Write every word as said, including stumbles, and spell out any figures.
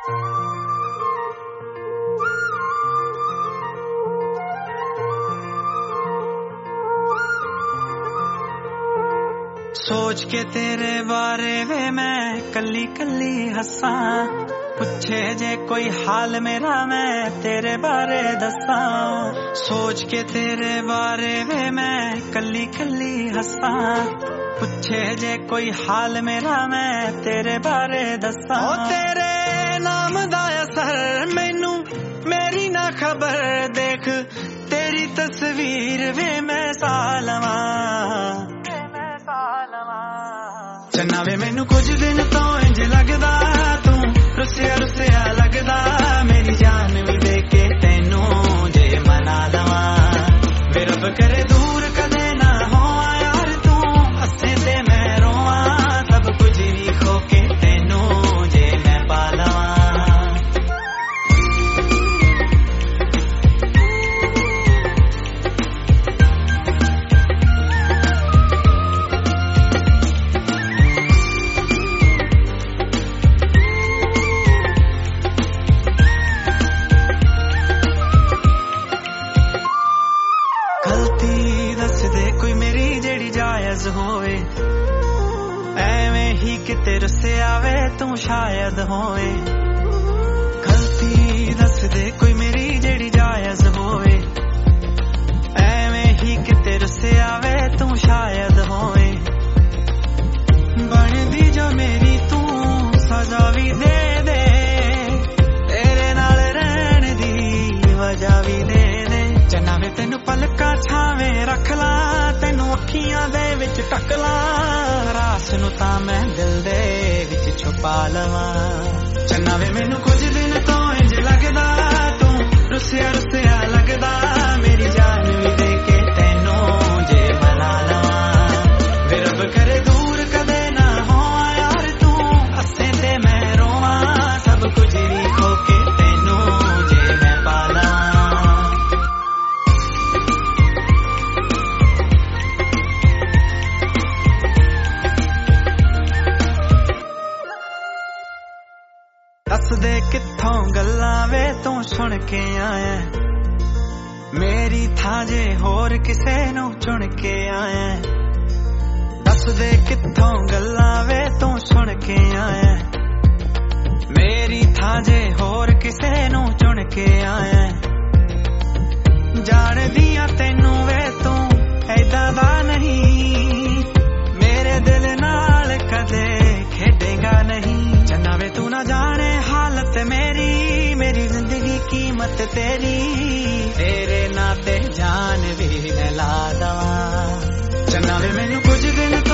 सोच के तेरे बारे में मैं कली कली हंसा, पूछे जे कोई हाल मेरा मैं तेरे बारे दसा। सोच के तेरे बारे में मैं कली कली हंसा, पूछे जे कोई हाल मेरा मैं तेरे बारे दसा। ओ तेरे नाम दा असर मैनू मेरी ना खबर, देख तेरी तस्वीर वे मैं सालवा चन्ना वे मैनू कुछ दिन तो इंज लगदा तू रुसिया रुसिया लगदा, मेरी जान भी दे के तेनू जे मना लवा। वे रब करे दूर कदे ना हो यार तू, हंसे ते मैं रोवा सब कुछ ही खो के तेनू जे मैं पा लवा। होवे एवें ही किते रुसे आवे तू शायद होवे, गलती दस दे कोई मेरी जेड़ी जायज होवे, एवें ही किते रुसे आवे तू शायद होवे। बनदी जो मेरी तू सजा भी दे दे, तेरे नाल रहन दी वजह भी दे दे। चन्ना वे तेनू पलका छावे रख ला, तेनू अखियां दे विच टक ला, रास नू तां मैं दिल दे विच छुपा लवा। चन्ना वे मैनू कुछ दिन तो इंज लगदा तू रुसिया रुसिया लगदा, मेरी जान भी दे के तेनू जे मना लवा। वे रब करे दूर कदे ना हो यार तू, हंसे ते मैं रोवा सब कुछ ही खो के तेनू जे मैं पा लवा। दस दे कित्थों गल्लां वे तू सुन के आया, मेरी थां जे होर किसे नू चुन के आया। दस दे कित्थों गल्लां वे तू सुन के आया, मेरी थां जे होर किसे नू चुन के आया। जान दिया तेनू वे तू ऐदा दा नहीं, मेरे दिल नाल कदे खेडेगा नहीं। चन्ना वे तू ना जाने हालत मेरी, मेरी जिंदगी कीमत तेरी, तेरे नाते जान भी मैं ला दवा। चन्ना वे मैनू कुछ दिन